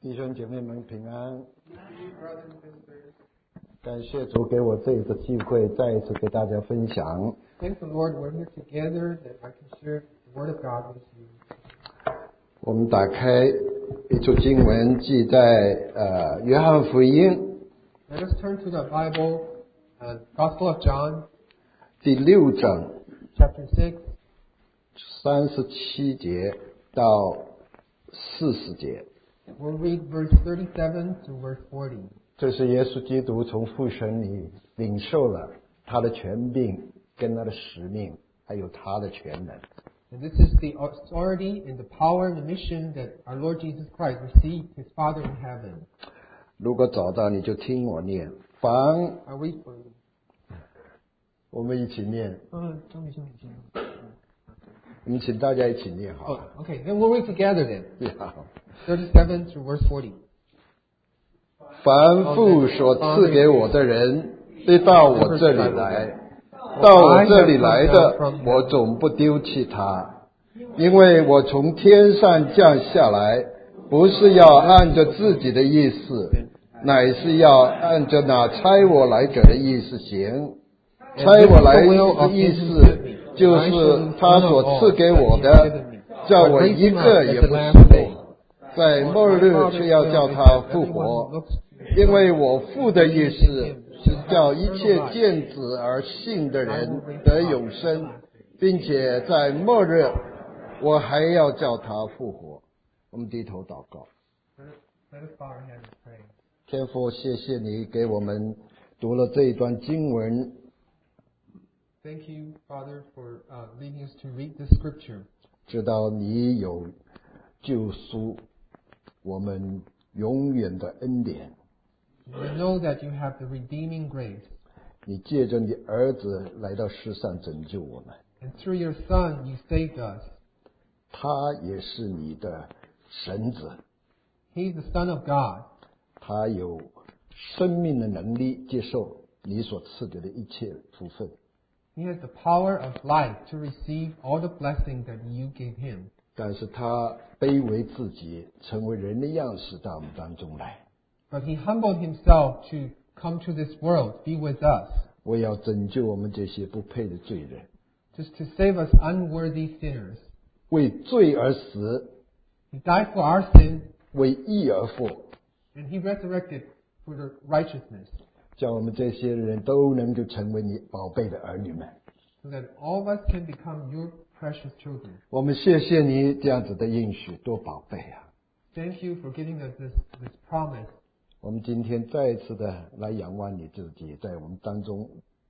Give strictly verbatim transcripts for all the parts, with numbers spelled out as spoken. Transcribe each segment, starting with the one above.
弟兄姐妹们平安，感谢主给我这一个机会，再一次给大家分享。 Thank the Lord, we're here together that I can share the Word of God with you. 我们打开一处经文，记在呃约翰福音 Let us turn to the Bible, uh, Gospel of John, 第六章 chapter six, 三十七节到四十节。 We'll read verse thirty-seven to verse forty. 这是耶稣基督从父神里领受了他的权柄跟他的使命，还有他的全能。 And this is the authority and the power and the mission that our Lord Jesus Christ received His Father in heaven. 如果找到你就听我念，凡 I'll read for you. 我们一起念， 嗯，兄弟兄弟兄弟。 我们请大家一起念好 Oh, 了。 okay, then we'll read together then. 好 thirty-seven through verse forty. 凡父所赐给我的人，必到我这里来。到我这里来的，我总不丢弃他，因为我从天上降下来，不是要按着自己的意思，乃是要按着那差我来者的意思行。差我来的意思，就是他所赐给我的，叫我一个也不失落，在末日却要叫他复活。因为我父的意思是叫一切见子而信的人得永生，并且在末日我还要叫他复活。我们低头祷告。 Let us bow our heads and pray. 天父，谢谢你给我们读了这一段经文， Thank you, Father, for uh, leading us to read this scripture. 知道你有救赎我们永远的恩典。 We know that you have the redeeming grace, 你借着你儿子来到世上拯救我们， and through your Son, you saved us. 他也是你的神子， He's the Son of God. 他有生命的能力接受你所赐给的一切福分。 He has the power of life to receive all the blessings that you gave him. 但是他卑微自己，成为人的样式到我们当中来。 But he humbled himself to come to this world, be with us, 我要拯救我们这些不配的罪人， just to save us unworthy sinners. 为罪而死， He died for our sin, 为义而活， and he resurrected for the righteousness, 叫我们这些人都能够成为你宝贝的儿女们。 so that all of us can become your precious children. 我们谢谢你这样子的应许，多宝贝啊！ Thank you for giving us this, this promise. 我们今天再一次的来仰望你自己，在我们当中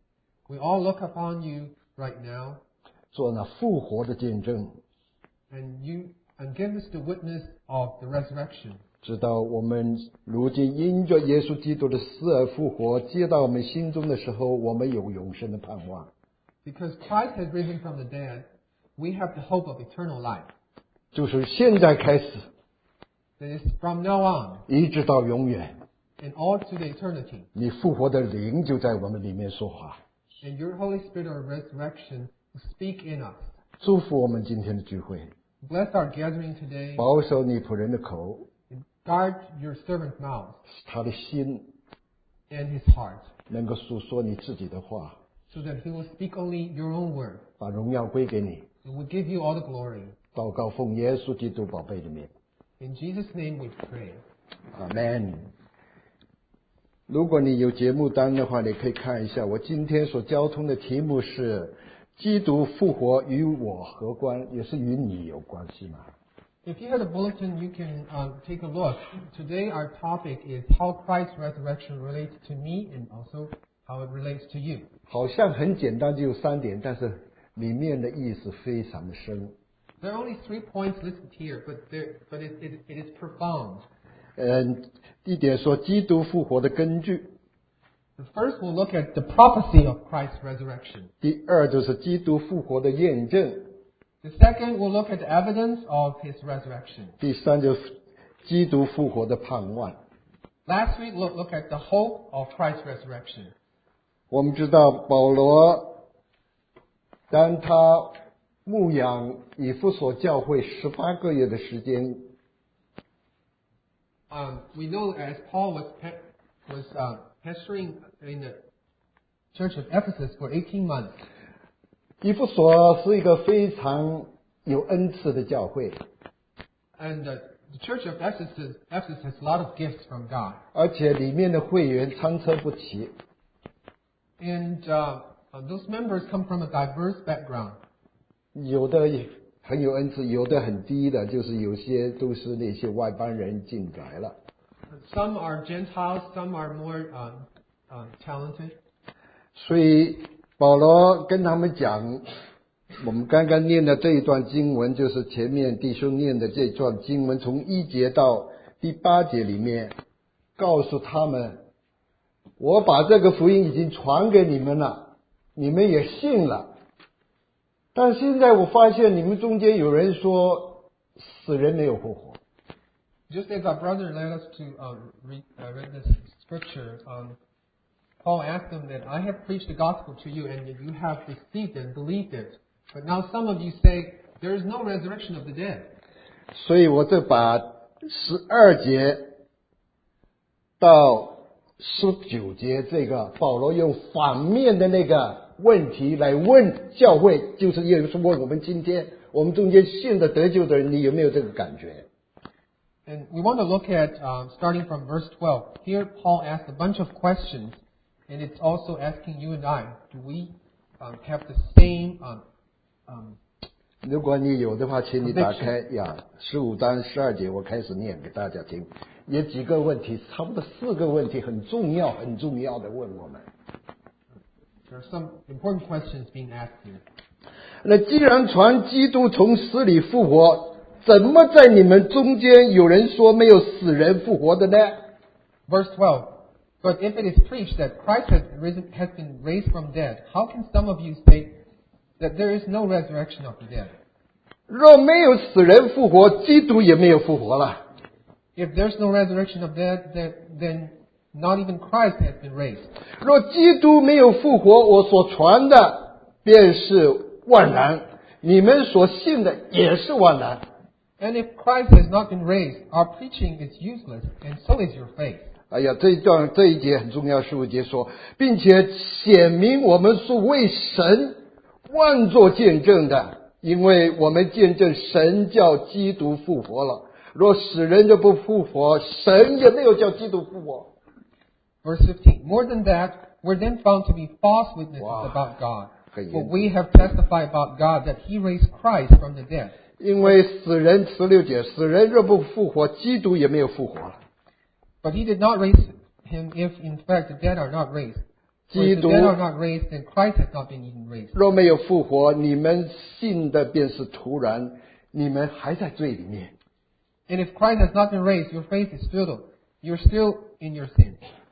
We all look upon you right now, 做那复活的见证， and you and give us the witness of the resurrection. 直到我们如今因着耶稣基督的死而复活，接到我们心中的时候，我们有永生的盼望。 Because Christ has risen from the dead, we have the hope of eternal life. 就是现在开始， That is from now on 一直到永远， and all to the eternity. 你复活的灵就在我们里面说话， And your Holy Spirit of resurrection will speak in us. 祝福我们今天的聚会， Bless our gathering today 保守你仆人的口， and guard your servant's mouth 他的心 and his heart, 能够诉说你自己的话， so that he will speak only your own word 把荣耀归给你。 and will give you all the glory. 祷告奉耶稣基督宝贝的名， In Jesus' name we pray. 阿门。如果你有节目单的话，你可以看一下。我今天所交通的题目是“基督复活与我何关”，也是与你有关系嘛？ If you have a bulletin, you can um, take a look. Today our topic is how Christ's resurrection relates to me and also how it relates to you. 好像很简单，只有三点，但是里面的意思非常的深。 There are only three points listed here, but there, but it, it, it is profound. 嗯，一点说基督复活的根据， The first, we'll look at the prophecy of Christ's resurrection. 第二就是基督复活的验证， The second, we'll look at the evidence of his resurrection. 第三就是基督复活的盼望。 Last week, we'll look at the hope of Christ's resurrection. 我们知道保罗，当他牧养以弗所教会十八个月的时间， um, we know as Paul was pe- was uh, pastoring in the church of Ephesus for eighteen months. 以弗所是一个非常有恩赐的教会， And uh, the church of Ephesus, Ephesus has a lot of gifts from God. 而且里面的会员参差不齐。 And uh, uh, those members come from a diverse background. 有的很有恩赐，有的很低的，就是有些都是那些外邦人进来了。 Some are Gentiles, some are more uh, uh, talented. 所以保罗跟他们讲，我们刚刚念的这一段经文，就是前面弟兄念的这段经文，从一节到第八节里面，告诉他们，我把这个福音已经传给你们了，你们也信了。但现在我发现你们中间有人说死人没有复活。 Just as our brother led us to uh, read, uh, read this scripture, um, Paul asked them that I have preached the gospel to you and that you have received it and believed it. But now some of you say there is no resurrection of the dead. 所以我就把十二节到十九节这个保罗用反面的那个问题来问教会，就是也就是问我们今天我们中间信的得救的人，你有没有这个感觉？ And we want to look at, um, starting from verse twelve. Here Paul asks a bunch of questions, and it's also asking you and I, do we um, have the same um, um, 如果你有的话，请你打开呀，十五章十二节，我开始念给大家听。有几个问题，差不多四个问题，很重要、很重要的问我们。 there are some important questions being asked here. 那既然传基督从死里复活，怎么在你们中间有人说没有死人复活的呢？ Verse twelve. But if it is preached that Christ has risen, has been raised from dead, how can some of you say that there is no resurrection of the dead? 若没有死人复活，基督也没有复活了。 If there's no resurrection of the dead, then, then not even Christ has been raised. 若基督没有复活，我所传的便是万难，你们所信的也是万难。 And if Christ has not been raised, our preaching is useless, and so is your faith. 哎呀，这一段这一节很重要，十五节说，并且显明我们是为神万作见证的，因为我们见证神叫基督复活了。若死人就不复活，神也没有叫基督复活。 Verse fifteen. More than that, we're then found to be false witnesses Wow. about God. 很严 For 重。 we have testified about God that He raised Christ from the dead. 因为死人十六节，死人若不复活，基督也没有复活了。 But He did not raise Him if in fact the dead are not raised. For if the 基督 dead are not raised, then Christ has not been even raised. 若没有复活，你们信的便是徒然，你们还在罪里面。 And if Christ has not been raised, your faith is futile. You're still in your sin.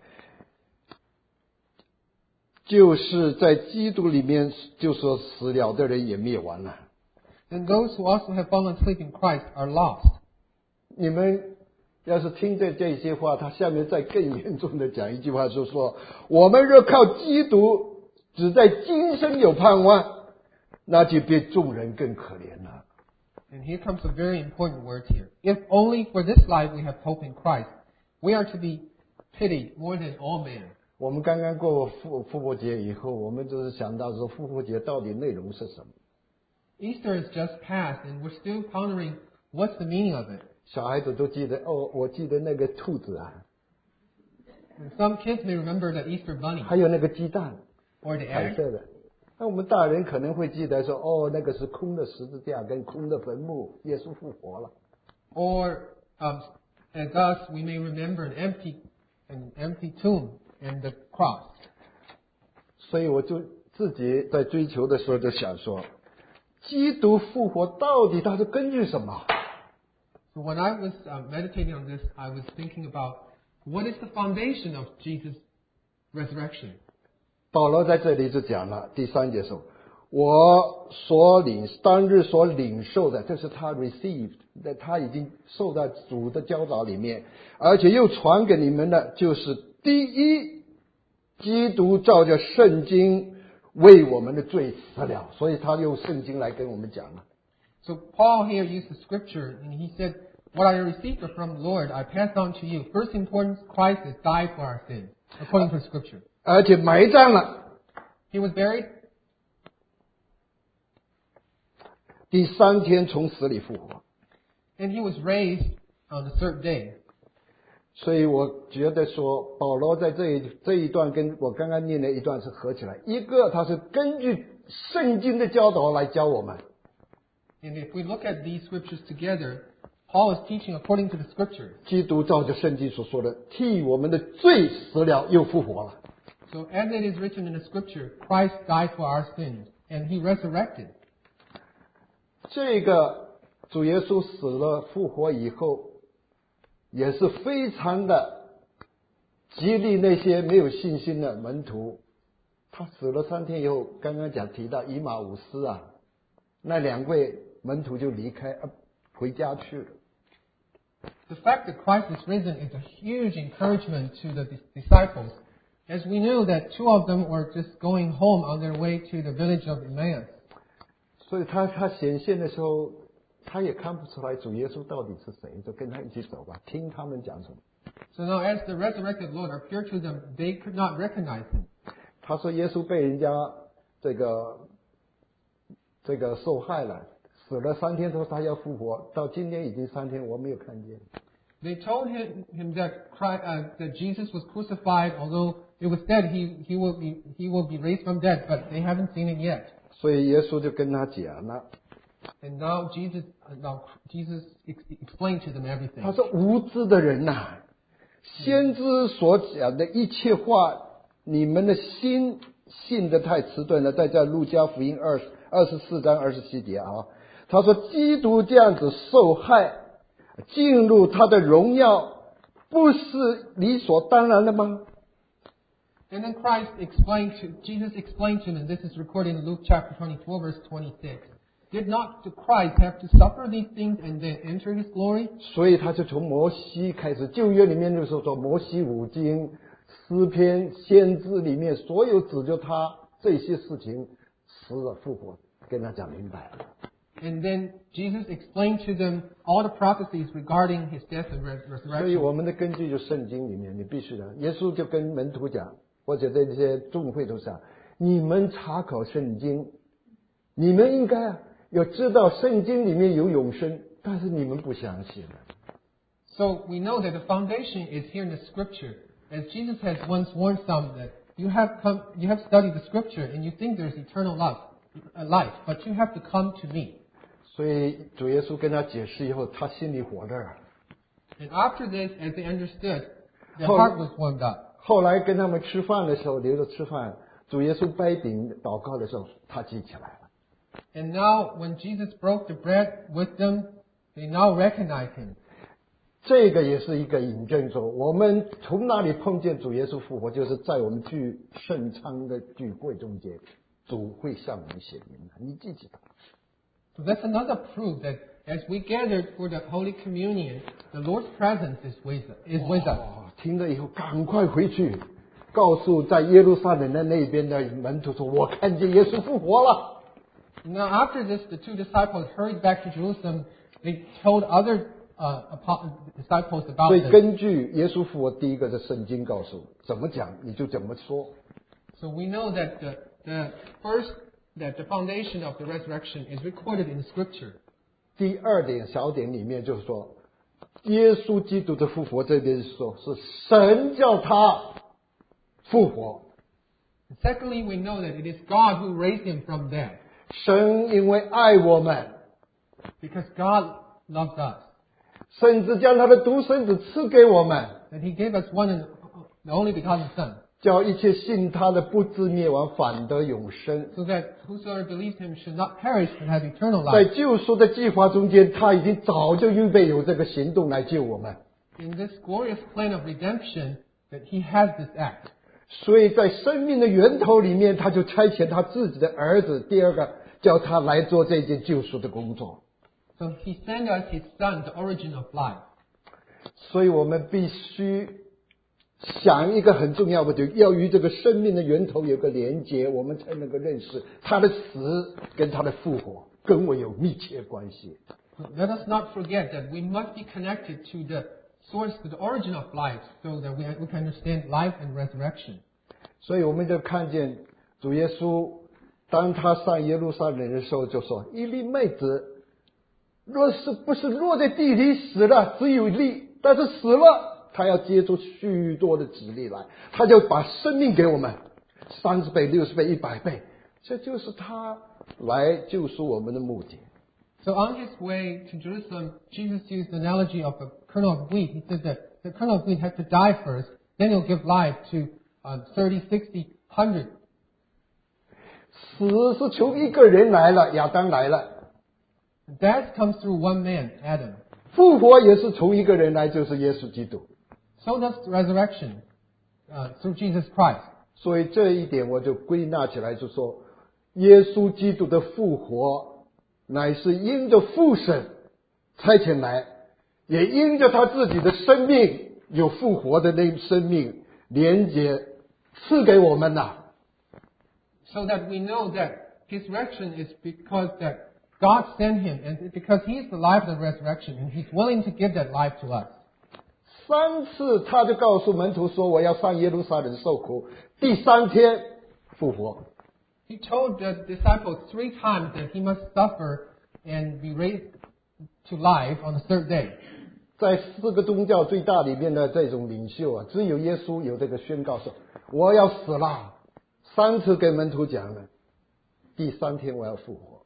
就是在基督里面，就说死了的人也灭亡了。 Then those who also have fallen asleep in Christ are lost. 你们要是听着这些话，他下面再更严重的讲一句话，就说我们若靠基督只在今生有盼望，那就比众人更可怜了。 And here comes a very important word here. If only for this life we have hope in Christ, we are to be pitied more than all men. 我们刚刚过复复活节以后，我们就是想到说复活节到底内容是什么？ Easter has just passed, and we're still pondering what's the meaning of it. 小孩子都记得哦，我记得那个兔子啊， And some kids may remember the Easter bunny 还有那个鸡蛋， or the 彩 egg. 色的。那我们大人可能会记得说，哦，那个是空的十字架跟空的坟墓，耶稣复活了。 Or um, as us, we may remember an empty, an empty tomb and the cross. 所以我就自己在追求的时候就想说，基督复活到底它是根据什么？ So when I was uh, meditating on this, I was thinking about what is the foundation of Jesus' resurrection. 保罗在这里就讲了第三节说，我所领当日所领受的，这是他 received， 那他已经受在主的教导里面，而且又传给你们的，就是第一，基督照着圣经为我们的罪死了，所以他用圣经来跟我们讲了。 So Paul here used the scripture, and he said what I received from the Lord, I pass on to you. First importance, Christ has died for our sins, according to Scripture. 而且埋葬了， He was buried, 第三天从死里复活。 and he was raised on the third day. 所以我觉得说，保罗在这一这一段跟我刚刚念的一段是合起来，一个他是根据圣经的教导来教我们， And if we look at these scriptures together, Paul is teaching according to the Scriptures. 基督照着圣经所说的，替我们的罪死了又复活了。 So as it is written in the Scripture, Christ died for our sins, and he resurrected. 这个主耶稣死了复活以后，也是非常的激励那些没有信心的门徒。他死了三天以后，刚刚讲提到以马忤斯啊，那两位门徒就离开，呃回家去了。 The fact that Christ is risen is a huge encouragement to the dis- disciples, as we knew that two of them were just going home on their way to the village of Emmaus. 所以他他显现的时候，他也看不出来主耶稣到底是谁，就跟他一起走吧，听他们讲什么。 So now as the resurrected Lord appeared to them, they could not recognize him. 他说耶稣被人家这个这个受害了，死了三天，说他要复活，到今天已经三天，我没有看见。 They told him, him that, Christ, uh, that Jesus was crucified, although it was said he, he, will be, he will be raised from dead, but they haven't seen it yet. 所以耶稣就跟他讲了， And now Jesus, uh, now Jesus ex- explained to them 他 everything. 说无知的人呐、啊，先知所讲的一切话，你们的心信得太迟钝了。再在路加福音二二十四章二十七节啊，他说基督这样子受害，进入他的荣耀，不是理所当然的吗？ And then Christ explained to, Jesus explained to them, this is recorded in Luke chapter twenty-four, verse twenty-six. Did not the Christ have to suffer these things and then enter his glory? 所以他就从摩西开始，旧约里面就是说摩西五经、诗篇、先知里面所有指就他这些事情死了复活，跟他讲明白了。 And then Jesus explained to them all the prophecies regarding his death and res- 所以 resurrection. 我们的根据就圣经里面，你必须的。耶稣就跟门徒讲，或者在这些众会都讲，你们查考圣经，你们应该啊要知道圣经里面有永生，但是你们不相信。 So we know that the foundation is here in the Scripture, as Jesus has once warned some that you have come, you have studied the Scripture and you think there's eternal life, uh, life, but you have to come to me. 所以主耶稣跟他解释以后，他心里火热。 And after this, as they understood, their Hold- heart was warmed up. 后来跟他们吃饭的时候，留着吃饭，主耶稣掰饼祷告的时候，他记起来了。 And now, when Jesus broke the bread with them, they now recognize him. 这个也是一个引证说，我们从哪里碰见主耶稣复活，就是在我们聚圣餐的聚会中间，主会向我们显明的。你记起他。 So that's another proof that as we gathered for the Holy Communion, the Lord's presence is with, is with us. 哦，听了以后赶快回去，告诉在耶路撒冷的那边的门徒说：“我看见耶稣复活了。” Now, after this, the two disciples hurried back to Jerusalem. They told other uh, apo- disciples 所 about 以 this. 根据耶稣复活，第一个是圣经告诉怎么讲，你就怎么说。 So we know that the, the first, that the foundation of the resurrection is recorded in Scripture. 第二点小点里面就是说，耶稣基督的复活这边是说是神叫他复活， And secondly, we know that it is God who raised him from dead. 神因为爱我们， Because God loves us. 甚至将他的独生子赐给我们， That he gave us one and the only begotten Son. 叫一切信他的不至灭亡，反得永生。 So that whosoever believes him should not perish but have eternal 在 life. 救赎的计划中间，他已经早就预备有这个行动来救我们。 In this glorious plan of redemption, that he has this act. 所以在生命的源头里面，他就差遣他自己的儿子，第二个叫他来做这件救赎的工作。 So he sent us his Son, the origin of life. 所以我们必须想一个很重要的，就要与这个生命的源头有个连接，我们才能够认识他的死跟他的复活跟我有密切关系。 Let us not forget that we must be connected to the source, to the origin of life, so that we, we can understand life and resurrection. 所以我们就看见主耶稣，当他上耶路撒冷的时候，就说：“一粒麦子，若是不是落在地里死了，只有一粒；但是死了，他要结出许多的子粒来，他就把生命给我们，三十倍、六十倍、一百倍，这就是他来救赎我们的目的。” So on his way to Jerusalem, Jesus used the analogy of a kernel of wheat. He said that the kernel of wheat has to die first, then it'll give life to uh, thirty, sixty, one hundred. 死是从一个人来了，亚当来了。 Death comes through one man, Adam. 复活也是从一个人来，就是耶稣基督。 So does resurrection uh, through Jesus Christ. 所以这一点我就归纳起来，就说耶稣基督的复活乃是因着父神差遣来，也因着他自己的生命有复活的那生命连接赐给我们呐。 So that we know that his resurrection is because that God sent him, and because he is the life of the resurrection, and he's willing to give that life to us. 三次他就告诉门徒说：“我要上耶路撒冷受苦，第三天复活。” He told the disciples three times that he must suffer and be raised to life on the third day. 在四个宗教最大里面的这种领袖啊，只有耶稣有这个宣告说：“我要死了。”三次给门徒讲了，第三天我要复活。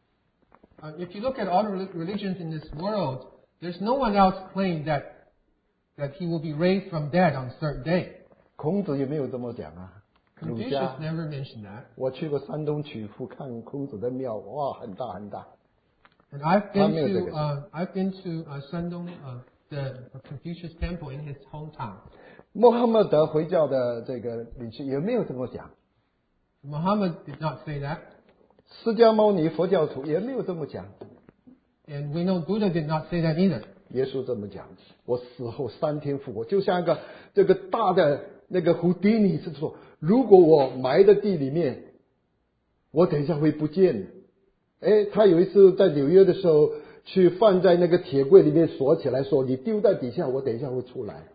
Uh, if you look at all the religions in this world, there's no one else claimed that that he will be raised from dead on the third day. 孔子也没有这么讲啊。 Confucius never mentioned that. 我去过山东曲阜看孔子的庙，哇，很大很大。 And I've been to uh, I've been to uh, Shandong, uh, the Confucius temple in his hometown. 穆罕默德回教的这个领袖也没有这么讲。 Muhammad did not say that. 释迦牟尼佛教徒也没有这么讲。 And we know Buddha did not say that either. 耶稣这么讲：我死后三天复活，就像一个这个大的那个胡迪尼是说，如果我埋在地里面，我等一下会不见。哎，他有一次在纽约的时候，去放在那个铁柜里面锁起来，说你丢在底下，我等一下会出来。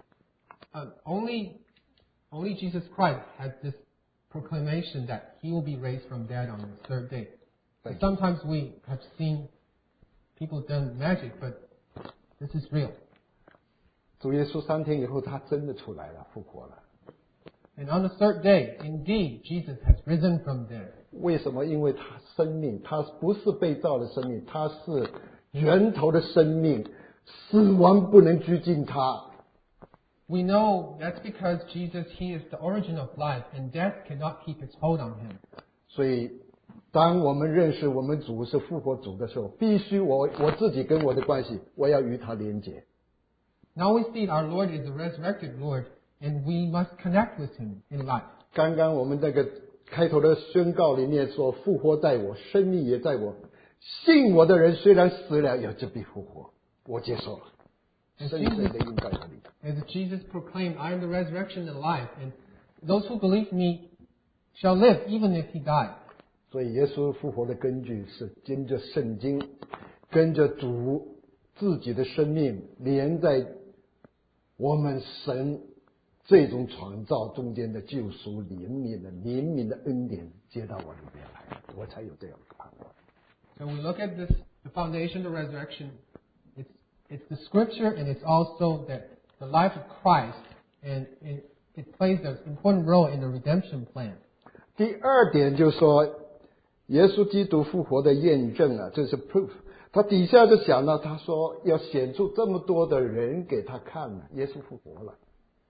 Uh, only, only Jesus Christ has this proclamation that he will be raised from dead on the third day. But sometimes we have seen people done magic, but this is real. 主耶稣三天以后，他真的出来了，复活了。 And on the third day, indeed, Jesus has risen from dead. 为什么？因为他生命，他不是被造的生命，他是源头的生命，死亡不能拘禁他。 We know that's because Jesus, he is the origin of life, and death cannot keep its hold on him. 所以，当我们认识我们主是复活主的时候，必须我我自己跟我的关系，我要与他连结。 Now we see our Lord is a resurrected Lord, and we must connect with him in life. 刚刚我们这个开头的宣告里面说：“复活在我，生命也在我。信我的人虽然死了，也就必复活。”我接受了，深深的印在我里。 As Jesus proclaimed, I am the resurrection and life, and those who believe me shall live even if he died. 所以耶稣复活的根据是跟着圣经，跟着主自己的生命连在我们神这种创造中间的救赎怜悯的怜悯的恩典接到我里面来，我才有这样的盼望。 So we look at this, the foundation of resurrection. It's it's the scripture, and it's also that the life of Christ, and it, it plays an important role in the redemption plan. 第二点就是说，耶稣基督复活的验证啊，这是 proof。他底下就讲了，他说要显出这么多的人给他看了，耶稣复活了。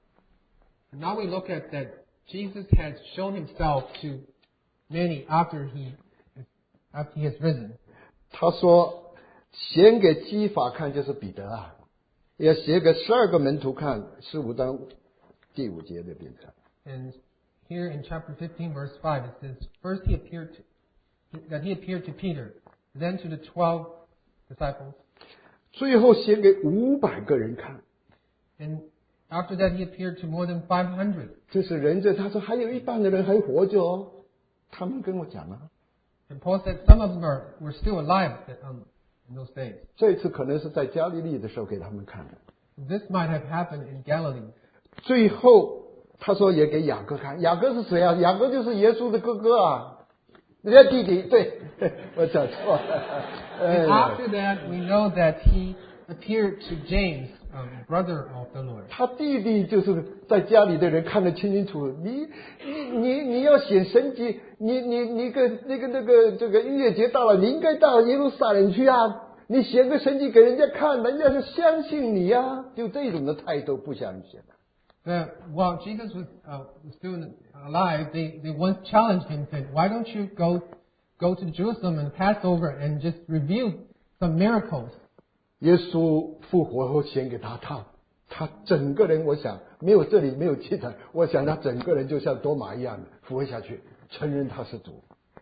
Now we look at that Jesus has shown himself to many after he after he has risen. 他说显给基法看，就是彼得啊，也写给十二个门徒看，十五章第五节的变成。 And here in chapter fifteen, verse five, it says, first he appeared to, that he appeared to Peter, then to the twelve disciples. 最后显给五百个人看。 And after that, he appeared to more than five hundred. 这是人这，他说还有一半的人还活着哦。他们跟我讲啊， And Paul said some of them are were still alive um, in those days. 这次可能是在加利利的时候给他们看的。 This might have happened in Galilee. 最后他说也给雅各看，雅各是谁啊？雅各就是耶稣的哥哥啊，人家弟弟。对，我讲错了。 And after that, we know that he appeared to James, um, brother of the Lord. 他弟弟就是在家里的人看得清清楚，你你你你要显神迹，你你你个那个那个这个逾越节到了，你应该到耶路撒冷去啊！你显个神迹给人家看，人家是相信你啊！就这种的态度不相信。 That while Jesus was uh, still alive, they, they once challenged him, said, "Why don't you go go to Jerusalem and Passover and just reveal some miracles?" 耶稣复活后显给他看，他整个人，我想没有这里没有记载，我想他整个人就像多马一样的复活下去，承认他是主。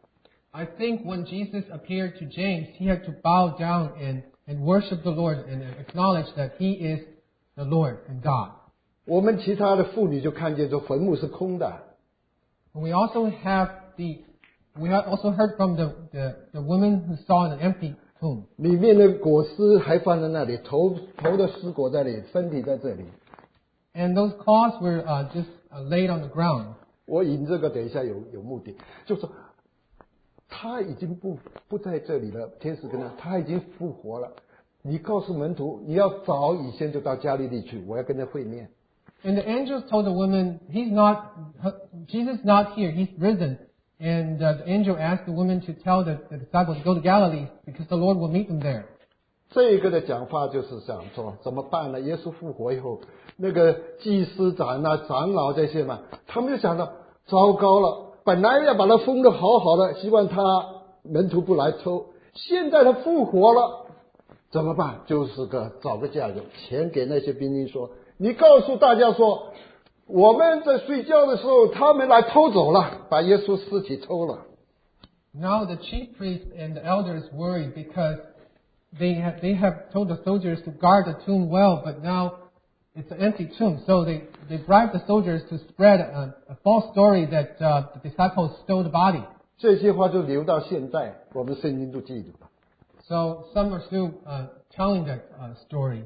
I think when Jesus appeared to James, he had to bow down and, and worship the Lord and acknowledge that he is the Lord and God. 我们其他的妇女就看见说坟墓是空的。 And we also have the we have also heard from the, the, the women who saw an empty tomb. 里面的果尸还放在那里，头头的尸果在那里，身体在这里。 And those cloths were uh, just uh, laid on the ground. 我引这个等一下有有目的，就是说他已经不不在这里了，天使跟他，他已经复活了。你告诉门徒，你要早以前就到加利利去，我要跟他会面。 And the angels told the woman, "He's not Jesus, is not here. He's risen." And uh, the angel asked the woman to tell the, the disciples to go to Galilee because the Lord will meet them there. 这一个的讲法就是想说怎么办呢？耶稣复活以后，那个祭司长啊、长老这些嘛，他们就想到糟糕了，本来要把他封得好好的，希望他门徒不来偷，现在他复活了，怎么办？就是个找个价格，钱给那些兵丁说，你告诉大家说，我们在睡觉的时候，他们来偷走了，把耶稣尸体偷了。 Now the chief priests and the elders worried because they have, they have told the soldiers to guard the tomb well, but now it's an empty tomb. So they, they bribed the soldiers to spread a, a false story that uh, the disciples stole the body. 这些话就留到现在，我们圣经都记住了。 So some are still uh, telling that uh, story.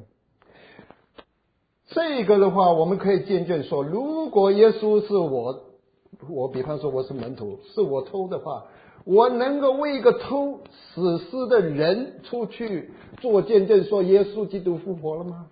这个的话，我们可以见证说，如果耶稣是我，我比方说我是门徒，是我偷的话，我能够为一个偷死尸的人出去做见证，说耶稣基督复活了吗？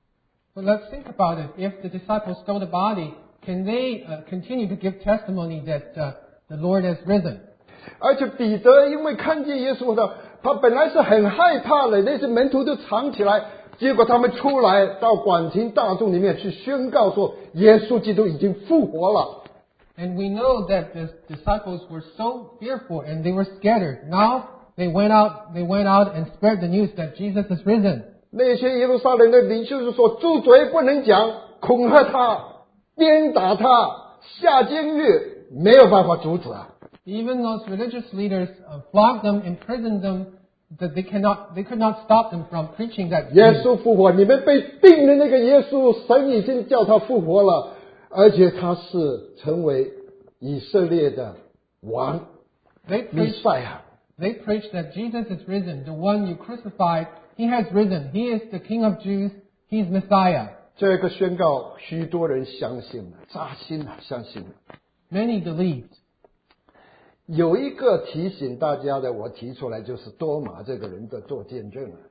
But let's think about it. If the disciples stole the body, can they uh, continue to give testimony that uh, the Lord has risen? 而且彼得因为看见耶稣的，他本来是很害怕的，那些门徒都藏起来，结果他们出来到广庭大众里面去宣告说，耶稣基督已经复活了。 And we know that the disciples were so fearful and they were scattered. Now they went out, they went out and spread the news that Jesus is risen. 那些耶路撒冷的领袖就说，住嘴不能讲，恐吓他，鞭打他，下监狱，没有办法阻止啊。 Even those religious leaders uh, flogged them, imprisoned them, that they cannot, they could not stop them from preaching that 耶 news. 稣复活，你们被定的那个耶稣，神已经叫他复活了，而且他是成为以色列的王， They 弥 preached, 赛亚。 they preached that Jesus is risen, the one you crucified. He has risen. He is the King of Jews. He is Messiah. 这个宣告，许多人相信了，扎心了，相信了。 Many believed. 有一个提醒大家的，我提出来就是多马这个人的做见证了。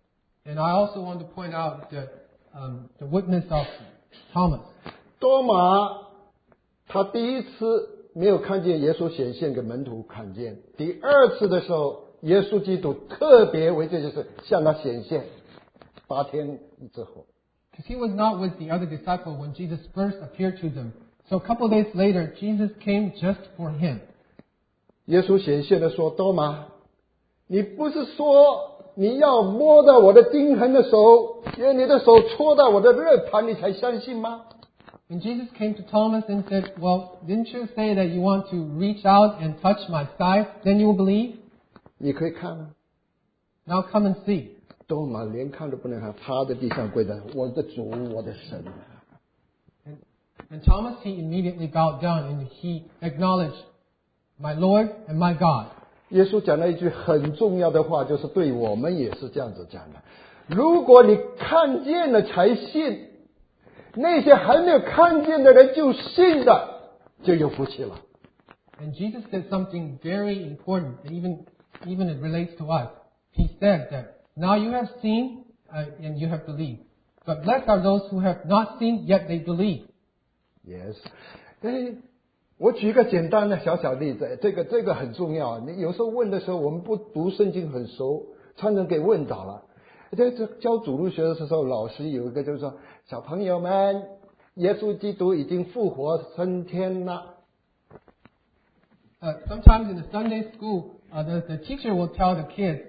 And I also want to point out the, um, the witness of Thomas. 多马他第一次没有看见耶稣显现给门徒看见，第二次的时候，耶稣基督特别为这件事向他显现。八天之后， Because he was not with the other disciple when Jesus first appeared to them. So a couple of days later, Jesus came just for him. 耶稣显现的说：“多马，你不是说你要摸到我的钉痕的手，用你的手戳到我的肋旁，你才相信吗？” And Jesus came to Thomas and said, "Well, didn't you say that you want to reach out and touch my side? Then you will believe? 你可以看啊。 Now come and see." 多马连看都不能看，趴在地上跪在，我的主，我的神。 And, and Thomas, he immediately bowed down and he acknowledged, "My Lord and my God." 耶稣讲了一句很重要的话，就是对我们也是这样子讲的。如果你看见了才信，那些还没有看见的人就信的，就有福气了。 And Jesus said something very important, and even even it relates to us. He said that now you have seen uh, and you have believed, but blessed are those who have not seen yet they believe. Yes， 哎，我举一个简单的小小例子，这个这个很重要。你有时候问的时候，我们不读圣经很熟，常常给问倒了。在这教主日学的时候，老师有一个就是说，小朋友们，耶稣基督已经复活升天了。 Uh, sometimes in the Sunday school, uh, the, the teacher will tell the kids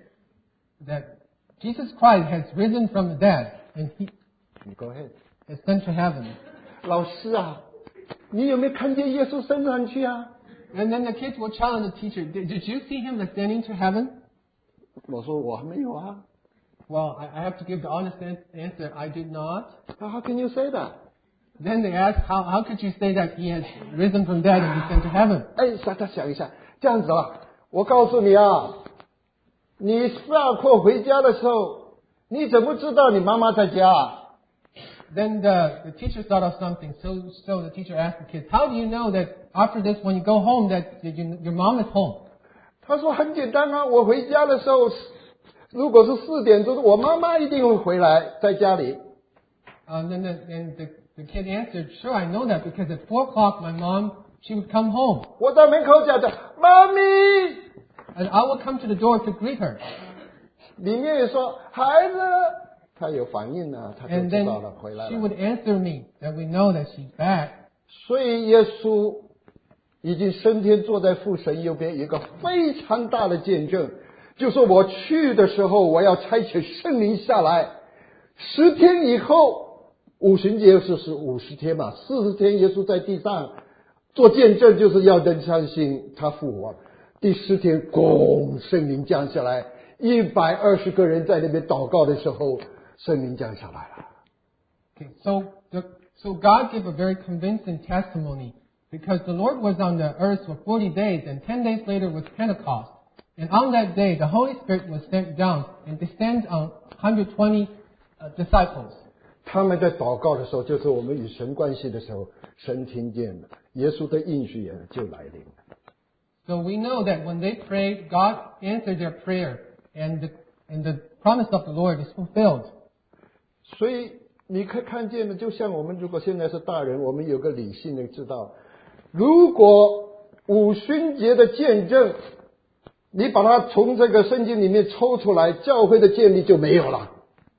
that Jesus Christ has risen from the dead and he Go ahead. is sent to heaven. 老师啊，你有没有看见耶稣升上去啊？ And then the kids will challenge the teacher, did, did you see him ascending to heaven? 我说我还没有啊。 Well, I, I have to give the honest answer, I did not. How can you say that? Then they ask, how, how could you say that he has risen from dead and he sent to heaven? 哎，大家想一下，这样子啊，我告诉你啊，你下课回家的时候，你怎么知道你妈妈在家？ Then the, the teacher thought of something. So, so the teacher asked the kids, how do you know that after this, when you go home, that you, your mom is home? 他说很简单啊，我回家的时候，如果是四点钟，我妈妈一定会回来，在家里。 And then the, and the, the kid answered, sure, I know that because at four o'clock my mom, she would come home. 我在门口讲的，妈咪， And I would come to the door to greet her. 里面也说孩子，他有反应了，他就 And 知 then 道了，回来 she 了。 would answer me that we know that she's back. 所以耶稣已经升天，坐在父神右边，有一个非常大的见证，就说我去的时候，我要差遣圣灵下来，十天以后，五旬节是是五十天嘛，四十天耶稣在地上做见证，就是要人相信他复活。第十天，咣，圣灵降下来，一百二十个人在那边祷告的时候，圣灵降下来了。 Okay, so the, so God gave a very convincing testimony because the Lord was on the earth for forty days and ten days later was Pentecost. And on that day, the Holy Spirit was sent down and descended on one hundred twenty uh, disciples. 他们在祷告的时候，就是我们与神关系的时候，神听见了，耶稣的应许也就来临了。 So we know that when they prayed, God answered their prayer and the, and the promise of the Lord is fulfilled. 所以你可以看见的，就像我们如果现在是大人，我们有个理性的知道，如果五旬节的见证，你把它从这个圣经里面抽出来，教会的建立就没有了。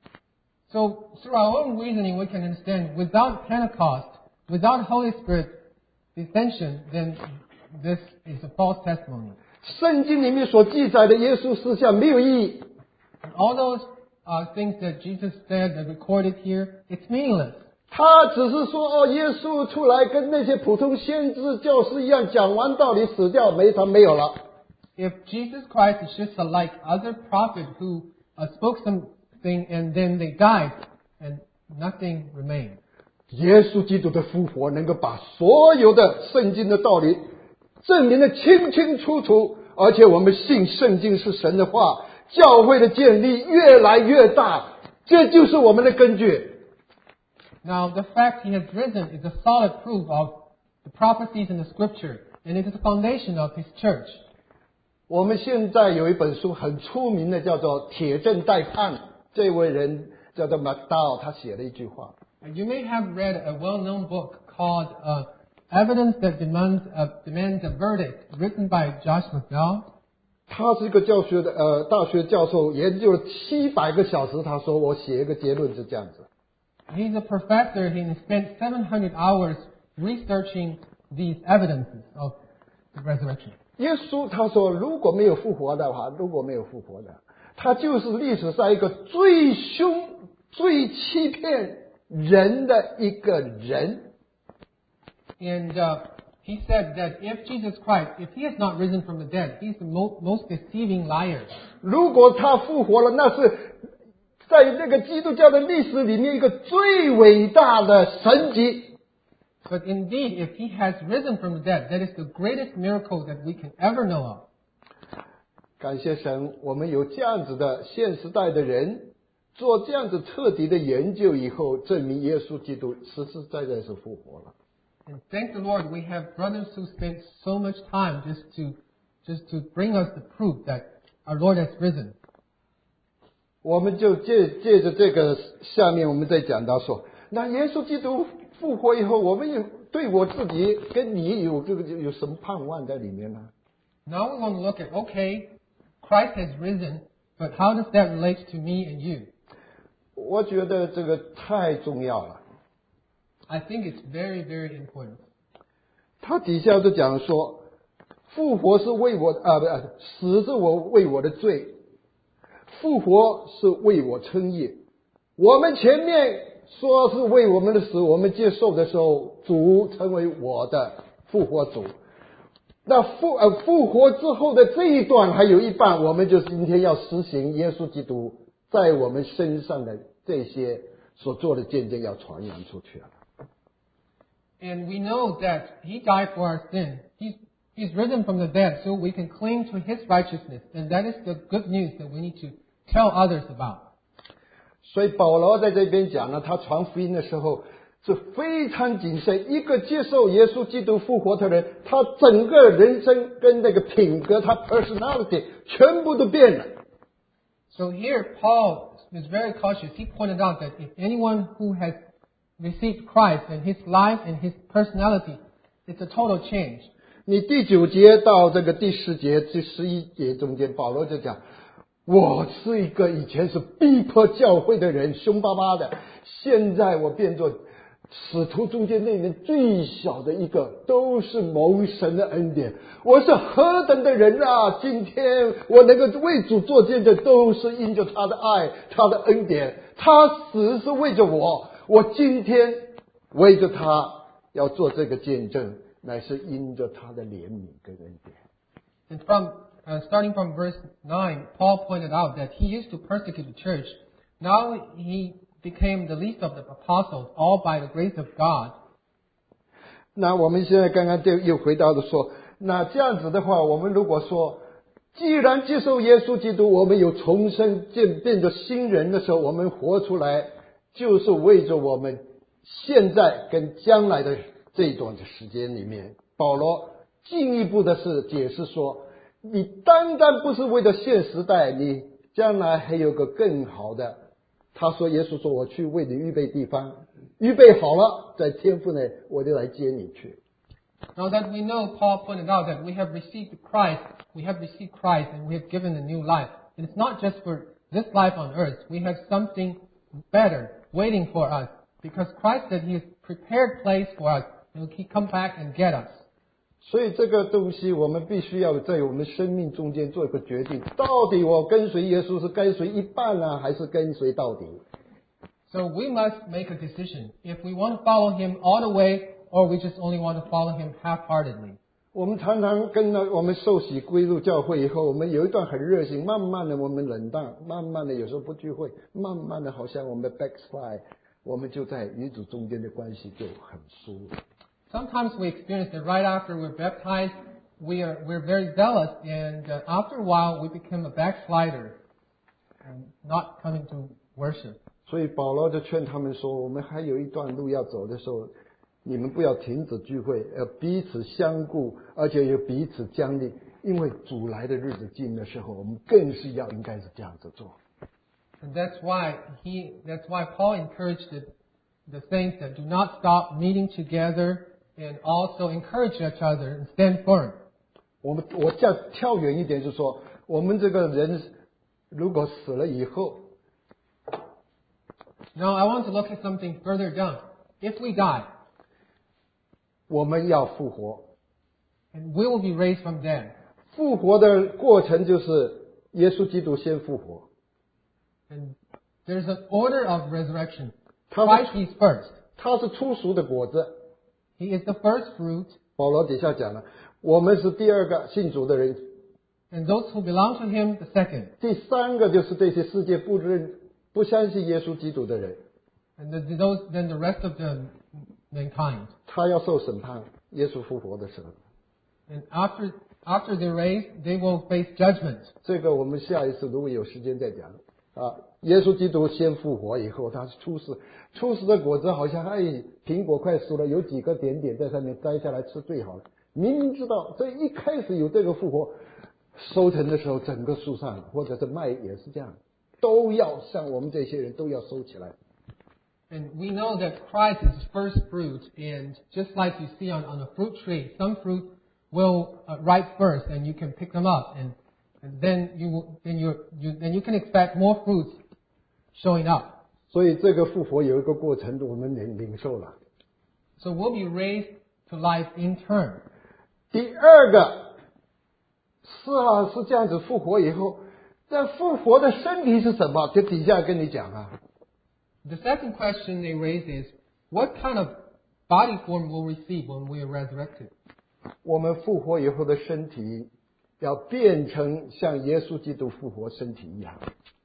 So through our own reasoning, we can understand without Pentecost, without Holy Spirit descension, then this is a false testimony. 圣经里面所记载的耶稣事项没有意义。 And all those uh, things that Jesus said that recorded here, it's meaningless. 他只是说哦，耶稣出来跟那些普通先知教师一样，讲完道理死掉，没他没有了。 If Jesus Christ is just like other prophets who uh, spoke something and then they died and nothing remained. 耶稣基督的复活能够把所有的圣经的道理证明得清清楚楚，而且我们信圣经是神的话，教会的建立越来越大，这就是我们的根据。 Now, the fact he has risen is a solid proof of the prophecies in the scripture, and it is the foundation of his church. 我们现在有一本书很出名的，叫做《铁证待判》，这位人叫做 McDowell， 他写了一句话。 You may have read a well-known book called uh, Evidence That Demands, uh, Demands a Verdict, written by Josh McDowell. 他是一个教学的呃大学教授，研究了七百个小时。他说我写一个结论是这样子。 He's a professor. He spent seven hundred hours researching these evidences of the resurrection. 耶稣他说，如果没有复活的话，如果没有复活的，他就是历史上一个最凶、最欺骗人的一个人。 And uh, he said that if Jesus Christ, if he has not risen from the dead, he's the mo- most deceiving liar. 如果他复活了，那是在那个基督教的历史里面一个最伟大的神迹。 But indeed, if he has risen from the dead, that is the greatest miracle that we can ever know of. 感谢神，我们有这样子的现时代的人做这样子彻底的研究以后，证明耶稣基督实实在在是复活了。 And thank the Lord, we have brothers who spent so much time just to just to bring us the proof that our Lord has risen. 我们就借借着这个下面我们再讲到说，那耶稣基督复活以后，我们有对我自己跟你有这个有什么盼望在里面呢？ Now we want to look at, okay, Christ has risen, but how does that relate to me and you? 我觉得这个太重要了。 I think it's very, very important. 他底下就讲说，复活是为我啊不啊，死是我为我的罪，复活是为我称义。我们前面说是为我们的死，我们接受的时候，主成为我的复活主。那复呃复活之后的这一段还有一半，我们就是今天要实行耶稣基督在我们身上的这些所做的见证，要传扬出去了。 And we know that He died for our sin. He's, he's risen from the dead so we can cling to His righteousness. And that is the good news that we need to tell others about. 所以保罗在这边讲呢，他传福音的时候是非常谨慎。一个接受耶稣基督复活的人，他整个人生跟那个品格，他 personality 全部都变了。 So here Paul is very cautious. He pointed out that if anyone who has received Christ and his life and his personality, it's a total change. 你第九节到这个第十节、第十一节中间，保罗就讲，我是一个以前是逼迫教会的人，凶巴巴的，现在我变作使徒中间那面最小的一个，都是蒙神的恩典。我是何等的人啊！今天我能够为主做见证，都是因着他的爱，他的恩典。他死是为着我，我今天为着他要做这个见证，乃是因着他的怜悯跟恩典。 And from uh, starting from verse nine, Paul pointed out that he used to persecute the church. Now he became the least of the apostles, all by the grace of God. 那我们现在刚刚就又回到了说，那这样子的话，我们如果说，既然接受耶稣基督，我们有重生变变作新人的时候，我们活出来，就是为着我们现在跟将来的这一段时间里面，保罗进一步的是解释说，你单单不是为了现时代，你将来还有个更好的。他说耶稣说，我去为你预备地方，预备好了，在天父内我就来接你去。 Now that we know, Paul pointed out that we have received Christ, we have received Christ and we have given a new life. And it's not just for this life on earth. We have something better waiting for us. Because Christ said He has prepared place for us and He come back and get us. 所以这个东西我们必须要在我们生命中间做一个决定，到底我跟随耶稣是跟随一半呢，还是跟随到底？ So we must make a decision. If we want to follow Him all the way, or we just only want to follow Him half-heartedly. 我们常常跟了我们受洗归入教会以后，我们有一段很热情，慢慢的我们冷淡，慢慢的有时候不聚会，慢慢的好像我们 backslide， 我们就在与主中间的关系就很疏离。 Sometimes we experience that right after we're baptized, we are we're very zealous, and uh, after a while we become a backslider, and not coming to worship. 所以保罗就劝他们说，我们还有一段路要走的时候，你们不要停止聚会，要彼此相顾，而且有彼此将力，因为主来的日子近的时候，我们更是要应该是这样子做。 And that's why he that's why Paul encouraged the, the saints that do not stop meeting together, and also encourage each other and stand firm. 我们我再跳远一点，就是说，我们这个人如果死了以后， Now I want to look at something further down. If we die, 我们要复活。 and we will be raised from dead. 复活的过程就是耶稣基督先复活， And there's an order of resurrection. 他 Christ 是 is first. 他是初熟的果子。 He is the first fruit, 保罗底下讲了，我们是第二个信主的人， and those who belong to Him, the second. 第三个就是这些世界不认、不相信耶稣基督的人， And the, those, then the rest of the mankind. 他要受审判。耶稣复活的时候， And after After they're raised, they will face judgment. 这个我们下一次如果有时间再讲啊。耶稣基督先复活以后，他是初始，初始的果子好像哎，苹果快熟了，有几个点点在上面，摘下来吃最好了。明明知道这一开始有这个复活，收成的时候，整个树上或者是麦也是这样，都要像我们这些人都要收起来。 And we know that Christ is first fruit, and just like you see on, on a fruit tree, some fruit will uh, ripe first, and you can pick them up, and, and then you then you you then you can expect more fruits showing up. 所以这个复活有一个过程，我们领领受了。 So we'll be raised to life in turn. 第二个是啊，是这样子复活以后，这复活的身体是什么？这底下跟你讲啊。 The second question they raise is, what kind of body form we'll receive when we are resurrected? 我们复活以后的身体要变成像耶稣基督复活身体一样。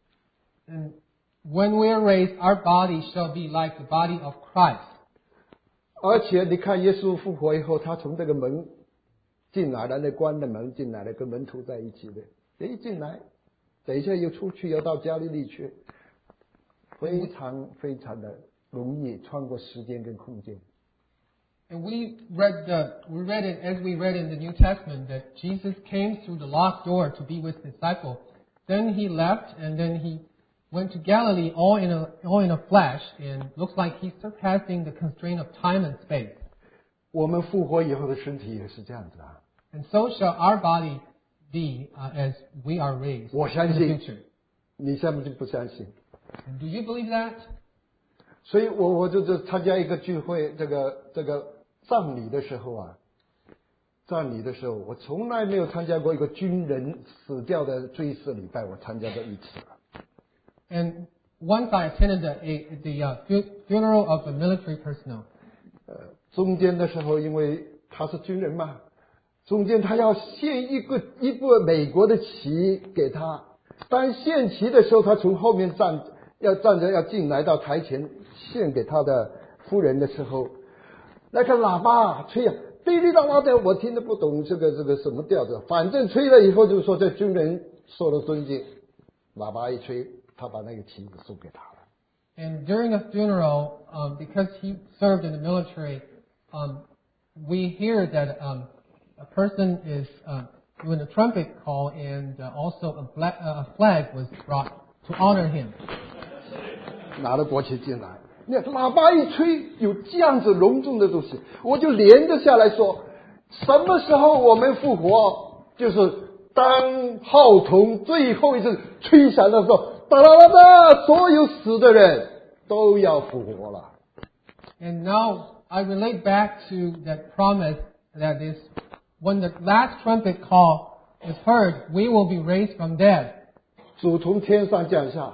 And when we are raised, our body shall be like the body of Christ. 而且你看耶稣复活以后，他从这个门进来了，那关的门进来了，跟门徒在一起的，一进来，等一下又出去，又到加利利去，非常非常的容易穿过时间跟空间。 And we read the, we read it as we read in the New Testament that Jesus came through the locked door to be with his disciples. Then he left, and then he went to Galilee all in a all in a flash, and looks like he's surpassing the constraint of time and space. 我们复活以后的身体也是这样子啊。 And so shall our body be uh, as we are raised 我相 in the 信 future. 你相信不相信？ And do you believe that? 所以我我就是参加一个聚会，这个这个葬礼的时候啊，葬礼的时候，我从来没有参加过一个军人死掉的追思礼拜，我参加过一次。 And once I attended the a, the uh, fu- funeral of a military personnel. 呃，中间的时候，因为他是军人嘛，中间他要献一个一个美国的旗给他。当献旗的时候，他从后面站，要站着要进来到台前献给他的夫人的时候，那个喇叭吹啊，滴滴答答的，我听得不懂这个这个什么调子，反正吹了以后就说这军人受了尊敬，喇叭一吹，他把那个旗子送给他了。 And during a funeral, um, because he served in the military, um, we hear that um, a person is uh, doing a trumpet call, and uh, also a, black, uh, a flag was brought to honor him. 拿了国旗进来，那喇叭一吹，有这样子隆重的东西，我就连着下来说，什么时候我们复活？就是当号筒最后一次吹响的时候，哒啦啦哒，所有死的人都要复活了。 And now I relate back to that promise that is, when the last trumpet call is heard, we will be raised from dead. 主从天上降下，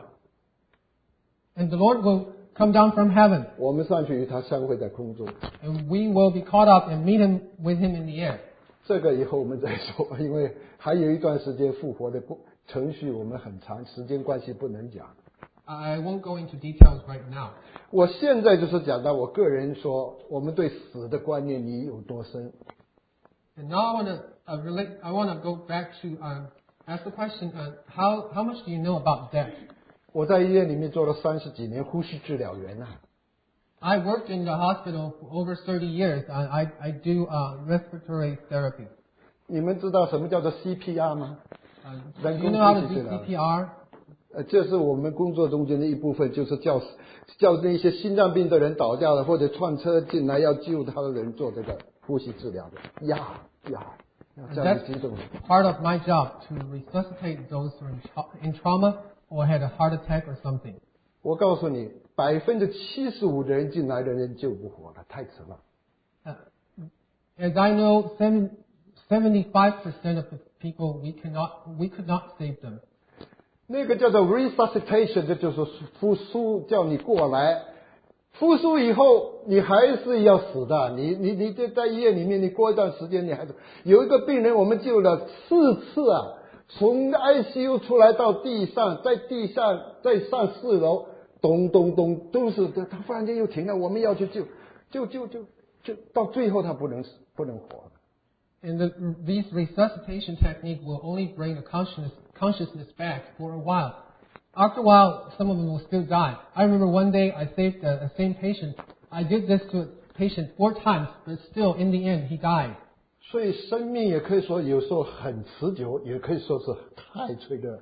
And the Lord will come down from heaven, 我们上去与他相会在空中。 and we will be caught up and meet him with him in the air. 这个以后我们再说，因为还有一段时间复活的过程序，我们很长，时间关系不能讲。 I won't go into details right now. 我现在就是讲到我个人说，我们对死的观念你有多深？ And now I want to uh, relate. I want to go back to uh, ask the question: uh, How how much do you know about death? 我在医院里面做了三十几年呼吸治疗员啊。 I worked in the hospital for over thirty years. I I, I do uh, respiratory therapy. 你们知道什么叫做 C P R 吗？ Uh, 人 do you 工 know how 呼 to 吸 do 治疗。 C P R? 呃，这是我们工作中间的一部分，就是叫叫那些心脏病的人倒掉了或者撞车进来要救他的人做这个呼吸治疗的，呀呀，要 And 这样 that's 激动。 part of my job to resuscitate those who are in, tra- in trauma or had a heart attack or something. 我告诉你，百分之七十五的人进来的人救不活了，太迟了。 Uh, as I know, seventy-five percent of the people we cannot we could not save them. 那个叫做 resuscitation， 这就是复苏，叫你过来。复苏以后，你还是要死的。你你你这在医院里面，你过一段时间，你还是有一个病人，我们救了四次啊，从 I C U 出来到地上，在地上再上四楼，咚咚咚，都是他忽然间又停了，我们要去救，救救救救，到最后他不能死，不能活了。 And the, these resuscitation technique will only bring the consciousness, consciousness back for a while. After a while, some of them will still die. I remember one day I saved a, a same patient. I did this to a patient four times, but still, in the end, he died. 所以生命也可以说有时候很持久，也可以说是太脆弱。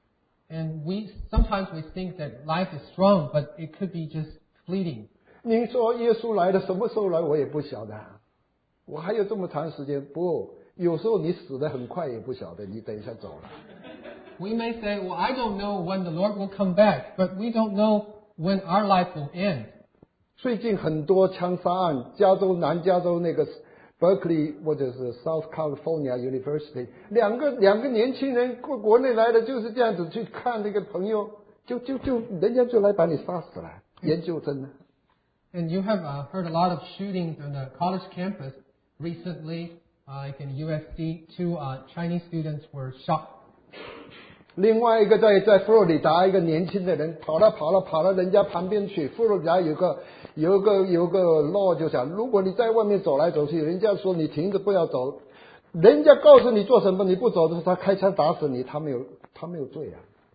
And we sometimes we think that life is strong, but it could be just fleeting. 您说耶稣来的什么时候来，我也不晓得。我还有这么长时间？不，有时候你死得很快也不晓得，你等一下走了。 We may say, well, I don't know when the Lord will come back, but we don't know when our life will end. 最近很多枪杀案，加州南加州那个 Berkeley 或者是 South California University， 两个两个年轻人国国内来的就是这样子去看那个朋友，就就就人家就来把你杀死了，研究生呢。 And you have uh, heard a lot of shootings on the college campus recently, uh, like in U S C. Two uh, Chinese students were shot. 另外一个在在佛罗里达，一个年轻的人跑了跑了跑到人家旁边去。佛罗里达有个有个有个 law 就讲，如果你在外面走来走去，人家说你停着不要走，人家告诉你做什么，你不走的时候，他开枪打死你，他没有他没有罪啊。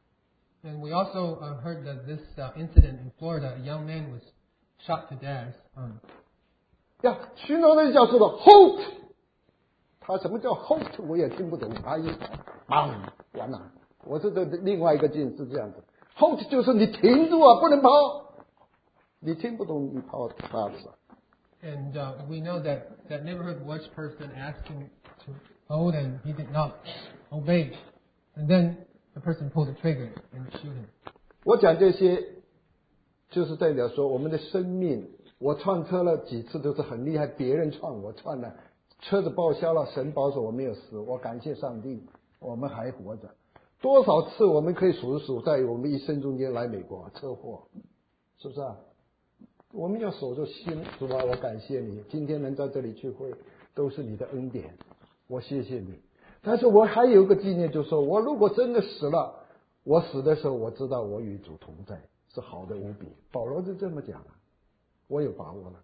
And we also uh, heard that this uh, incident in Florida, a young man was shot to death. Um, 呀，巡逻人叫说的 halt， 他什么叫 halt 我也听不懂，他一砰完了。我这个另外一个镜是这样子 ，halt 就是你停住啊，不能跑。你听不懂，你跑打死。 And uh, we know that that neighborhood watch person asked him to hold, and he did not obey. And then the person pulled the trigger and shoot him. 我讲这些，就是代表说我们的生命。我撞车了几次都是很厉害，别人撞我撞了，车子报销了，神保守我没有死，我感谢上帝，我们还活着。多少次我们可以数一数，在我们一生中间来美国车祸，是不是啊？我们要守着心，主啊，我感谢你，今天能在这里聚会，都是你的恩典，我谢谢你。但是我还有一个纪念，就是说我如果真的死了，我死的时候，我知道我与主同在，是好的无比。保罗就这么讲了，我有把握了。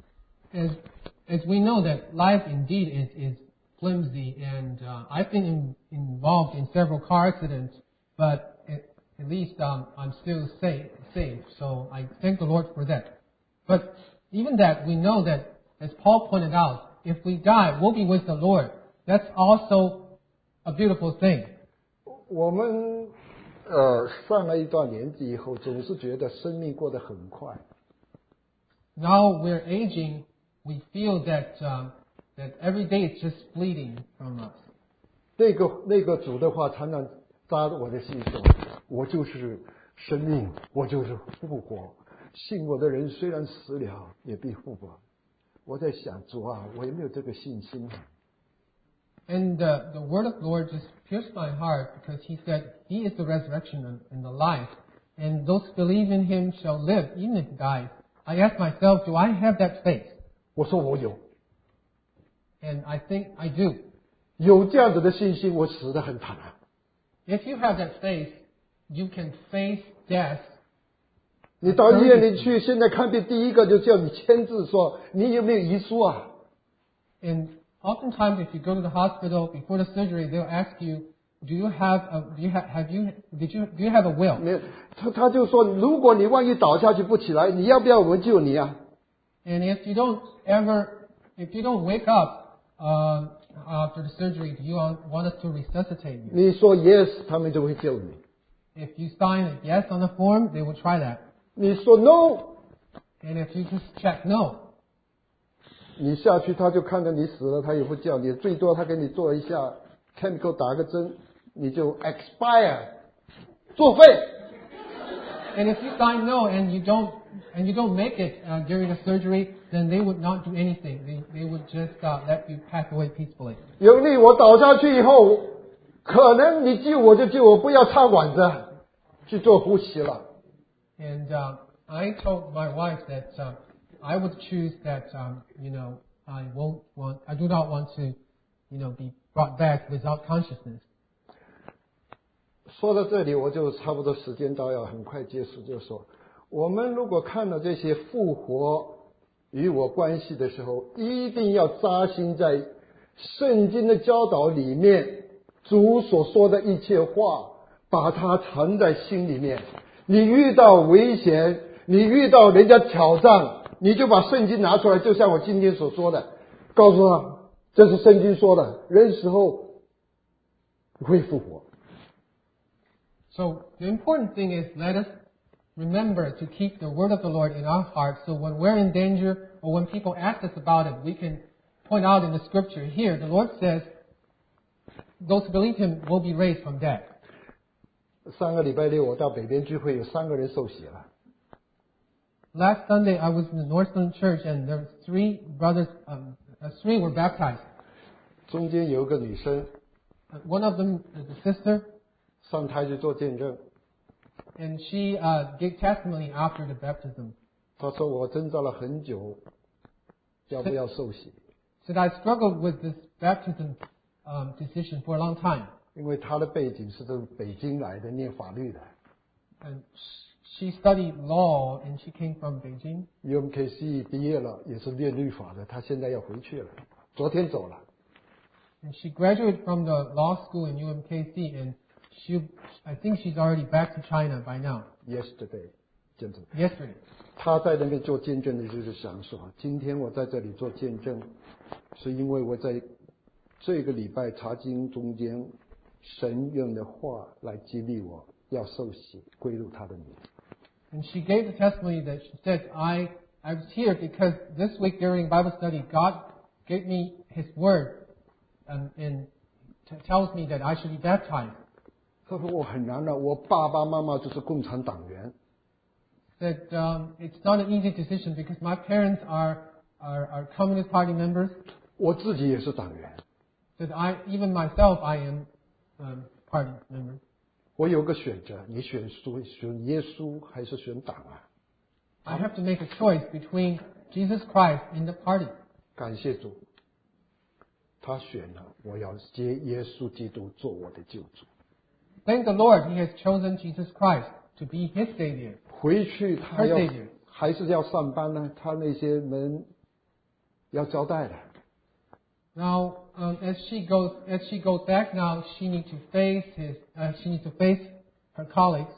As as we know that life indeed is is flimsy, and uh, I've been in, involved in several car accidents, but at, at least um, I'm still safe, safe. So I thank the Lord for that. But even that, we know that, as Paul pointed out, if we die, we'll be with the Lord. That's also a beautiful thing. 我们呃上了一段年纪以后，总是觉得生命过得很快。 Now we're aging, we feel that um, that every day is just fleeting from us. 那个那个主的话常常扎我的心说，我就是生命，我就是复活。信我的人虽然死了，也必复活。我在想，主啊，我有没有这个信心？ And uh, the word of the Lord just pierced my heart, because He said He is the resurrection and, and the life, and those who believe in Him shall live, even if He dies. I asked myself, do I have that faith? 我说我有， And I think I do. 有这样子的信心，我死得很坦然。 If you have that faith, you can face death. 你到医院里去，现在看病第一个就叫你签字说你有没有遗书啊？ And oftentimes, if you go to the hospital before the surgery, they'll ask you, "Do you have a? Do you have? Have you? Did you? Do you have a will?" 没有，他他就说，如果你万一倒下去不起来，你要不要我们救你啊？ And if you don't ever, if you don't wake up uh, after the surgery, do you want us to resuscitate you? 你说 yes， 他们就会救你。 If you sign a yes on the form, they will try that. 你说 no， And if you just check no, 你下去他就看着你死了，他也不叫你，最多他给你做一下 chemical 打个针，你就 expire 作废。 and if you sign no and you don't and you don't make it uh, during the surgery, then they would not do anything. They they would just uh, let you pass away peacefully. 有力我倒下去以后，可能你救我就救我，不要插管子去做呼吸了。 And uh, I told my wife that uh, I would choose that um, you know I won't want I do not want to you know be brought back without consciousness. 说到这里，我就差不多时间到，要很快结束。就说，我们如果看到这些复活与我关系的时候，一定要扎心在圣经的教导里面，主所说的一切话，把它藏在心里面。你遇到危险，你遇到人家挑战，你就把圣经拿出来，就像我今天所说的，告诉他这是圣经说的，人死后会复活。 So the important thing is let us remember to keep the word of the Lord in our hearts, so when we're in danger or when people ask us about it, we can point out in the scripture here, the Lord says, those who believe him will be raised from dead. 上个礼拜六我到北边聚会，有三个人受洗了。 Last Sunday I was in the Northland Church and there were three brothers, um, uh, three were baptized. 中间有一个女生 Uh, one of them is a sister, 上台去做见证， and she uh, gave testimony after the baptism. 她说我挣扎了很久，要不要受洗？ Said I struggled with this baptism um, decision for a long time. 因为她的背景是从北京来的，念法律的。 And she studied law and she came from Beijing. U M K C 毕业了，也是念律法的，她现在要回去了，昨天走了。 And she graduated from the law school in U M K C and she, I think she's already back to China by now. Yesterday， 见证。 Yesterday. 她在那边做见证的就是想说，今天我在这里做见证，是因为我在这个礼拜查经中间，神用的话来激励我，要受洗归入他的名。 And she gave the testimony that she said, I, I was here because this week during Bible study, God gave me His word and, and t- tells me that I should be baptized. 她说我很难了，我爸爸妈妈就是共产党员， That um, it's not an easy decision because my parents are, are, are Communist Party members. 我自己也是党员。 That I, even myself, I am um, party member. 我有个选择，你选属选耶稣还是选党啊？ I have to make a choice between Jesus Christ and the party. 感谢主，他选了，我要接耶稣基督做我的救主。 Thank the Lord, He has chosen Jesus Christ to be His Savior. 回去他要 Her Savior. 还是要上班呢，他那些人要交代的。 Now, um, as she goes, as she goes back now, she needs to face his, uh, she needs to face her colleagues.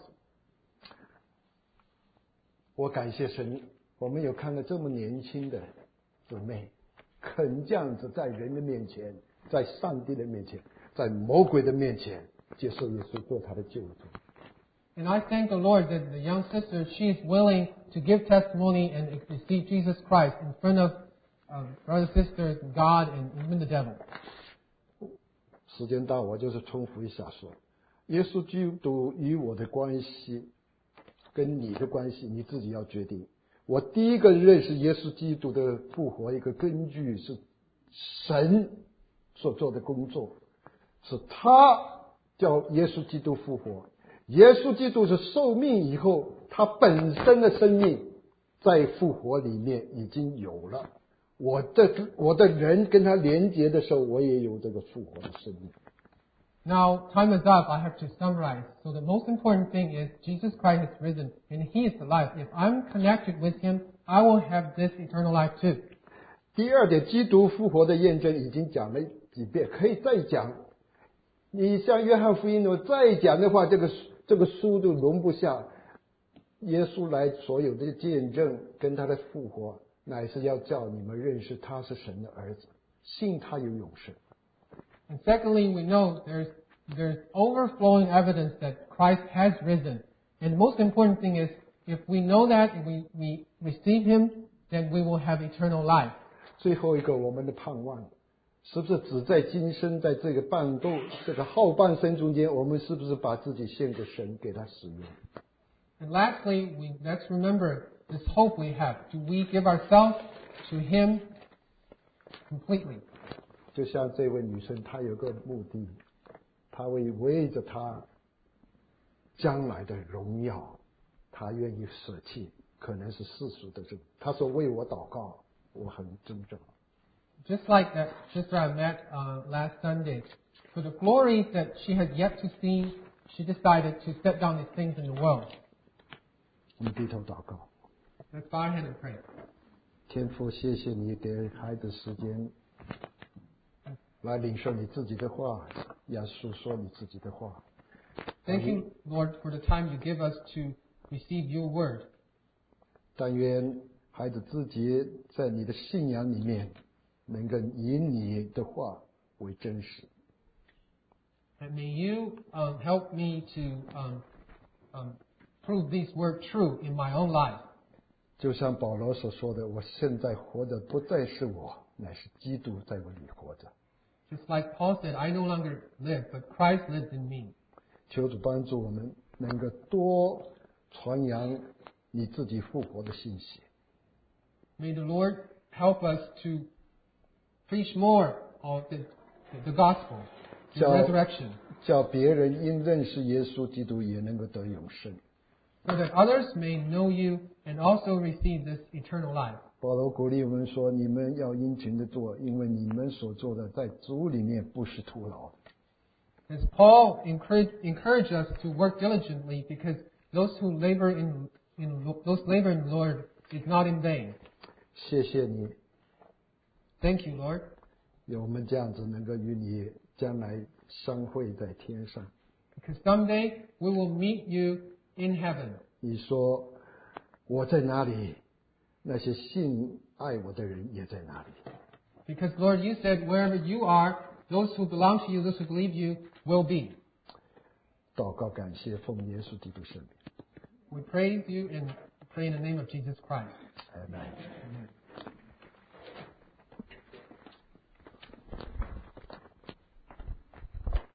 我感谢神，我们有看到这么年轻的姊妹，肯这样子在人的面前，在上帝的面前，在魔鬼的面前，接受耶稣做他的救主。 And I thank the Lord that the young sister, she is willing to give testimony and receive Jesus Christ in front of um, brothers, sisters, God, and even the devil. 时间到，我就是重复一下说，耶稣基督与我的关系，跟你的关系，你自己要决定。我第一个认识耶稣基督的复活，一个根据是神所做的工作，是他叫耶稣基督复活。耶稣基督是受命以后，他本身的生命在复活里面已经有了。我的我的人跟他连结的时候，我也有这个复活的生命。 Now, time is up. I have to summarize. So the most important thing is Jesus Christ has risen and He is alive. If I'm connected with Him, I will have this eternal life too. 第二点，基督复活的验证已经讲了几遍，可以再讲。你像约翰福音，我再讲的话，这个这个书都容不下耶稣来所有的见证跟他的复活，乃是要叫你们认识他是神的儿子，信他有永生。 And secondly, we know there's, there's overflowing evidence that Christ has risen. And the most important thing is, if we know that and we, we receive Him, then we will have eternal life. 最后一个，我们的盼望，是不是只在今生，在这个半度这个后半生中间，我们是不是把自己献给神，给他使用？ And lastly, we, let's remember this hope we have. Do we give ourselves to Him completely? 就像这位女生，她有个目的，她为为着她将来的荣耀，她愿意舍弃，可能是世俗的这个。她说为我祷告，我很尊重。 Just like that sister I met uh, last Sunday, for the glories that she had yet to see, she decided to set down these things in the world. 我们低头祷告， Let's bow our head and pray. 天父，谢谢你给孩子时间， 来领受你自己的话，要诉说你自己的话。 Thank you, Lord, for the time you give us to receive your word. 但愿孩子自己在你的信仰里面，能够以你的话为真实。 And may you um, help me to um, um, prove these words true in my own life. 就像保罗所说的，我现在活的不再是我，乃是基督在我里活着。 Just like Paul said, I no longer live, but Christ lives in me. 求主帮助我们能够多传扬你自己复活的信息。 May the Lord help us to preach more of the, the gospel, the 叫 resurrection, 叫别人因认识耶稣基督也能够得永生。 so that others may know you and also receive this eternal life. 保罗鼓励我们说：“你们要殷勤的做，因为你们所做的在主里面不是徒劳的。” As Paul encourage, encourage us to work diligently, because those who labor in, in those labor in the Lord is not in vain. 谢谢你， Thank you, Lord. 有我们这样子能够与你将来相会在天上。 Because someday we will meet you in heaven. 你说我在哪里，那些信爱我的人也在哪里。 Because, Lord, you said wherever you are, those who belong to you, those who believe you, will be. 祷告感谢，奉耶稣基督圣名。 We praise you and pray in the name of Jesus Christ. Amen. Amen.